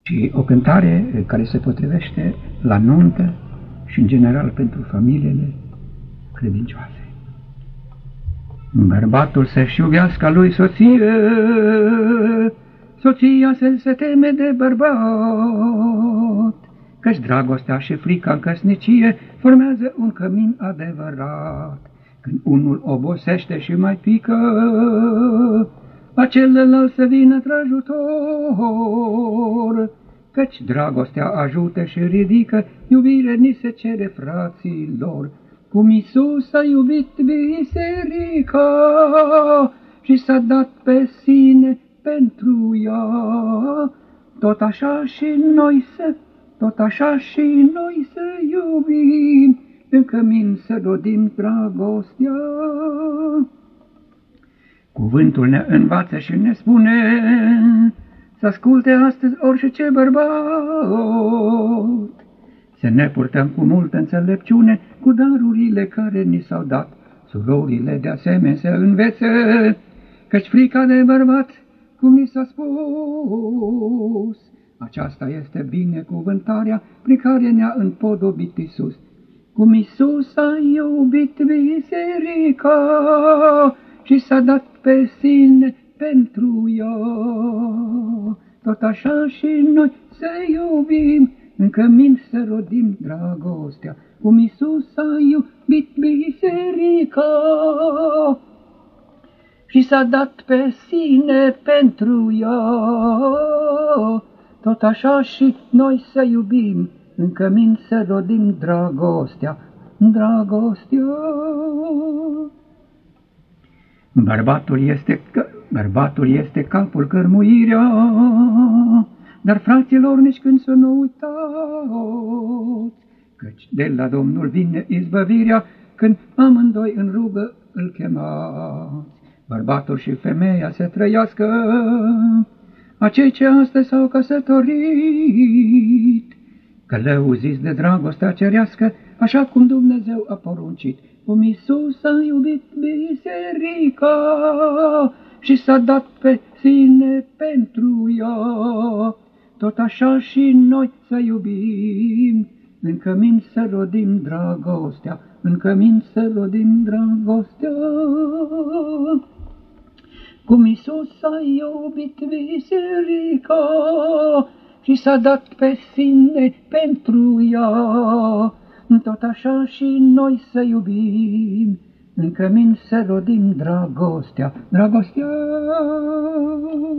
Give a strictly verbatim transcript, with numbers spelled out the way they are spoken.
Și o cântare care se potrivește la nuntă și în general pentru familiile credincioase. Bărbatul să-și iubească a lui soție, soția să se teme de bărbat, căci dragostea și frica în căsnicie formează un cămin adevărat. Când unul obosește și mai pică, la celălalt să vină trajutor, căci dragostea ajută și ridică, iubire ni se cere fraților. Cum Iisus a iubit biserica și s-a dat pe sine pentru ea, tot așa și noi să, tot așa și noi să iubim, în cămin să rodim dragostea. Cuvântul ne învață și ne spune să asculte astăzi orice bărbat, să ne purtăm cu multă înțelepciune cu darurile care ni s-au dat. Surorile de asemenea să învețe, căci frica de bărbat, cum ni s-a spus, aceasta este binecuvântarea prin care ne-a împodobit Iisus. Cum Iisus a iubit biserica și s-a dat pe sine pentru ea, tot așa și noi să iubim, în cămin să rodim dragostea. Cum Iisus a iubit biserica și s-a dat pe sine pentru ea, tot așa și noi să iubim, în cămin să rodim dragostea, dragostea. Bărbatul este, bărbatul este capul, cărmuirea, dar fraților nici când să nu uitați, căci de la Domnul vine izbăvirea, când amândoi în rugă îl chemați. Bărbatul și femeia să trăiască, acei ce astăzi s-au căsătorit, călăuziți de dragostea cerească, așa cum Dumnezeu a poruncit. Cum Iisus a iubit biserica și s-a dat pe sine pentru ea, tot așa și noi să iubim, în cămin să rodim dragostea, în cămin să rodim dragostea. Cum Iisus a iubit biserica și s-a dat pe sine pentru ea, tot așa și noi să iubim, în cămin să rodim dragostea, dragostea.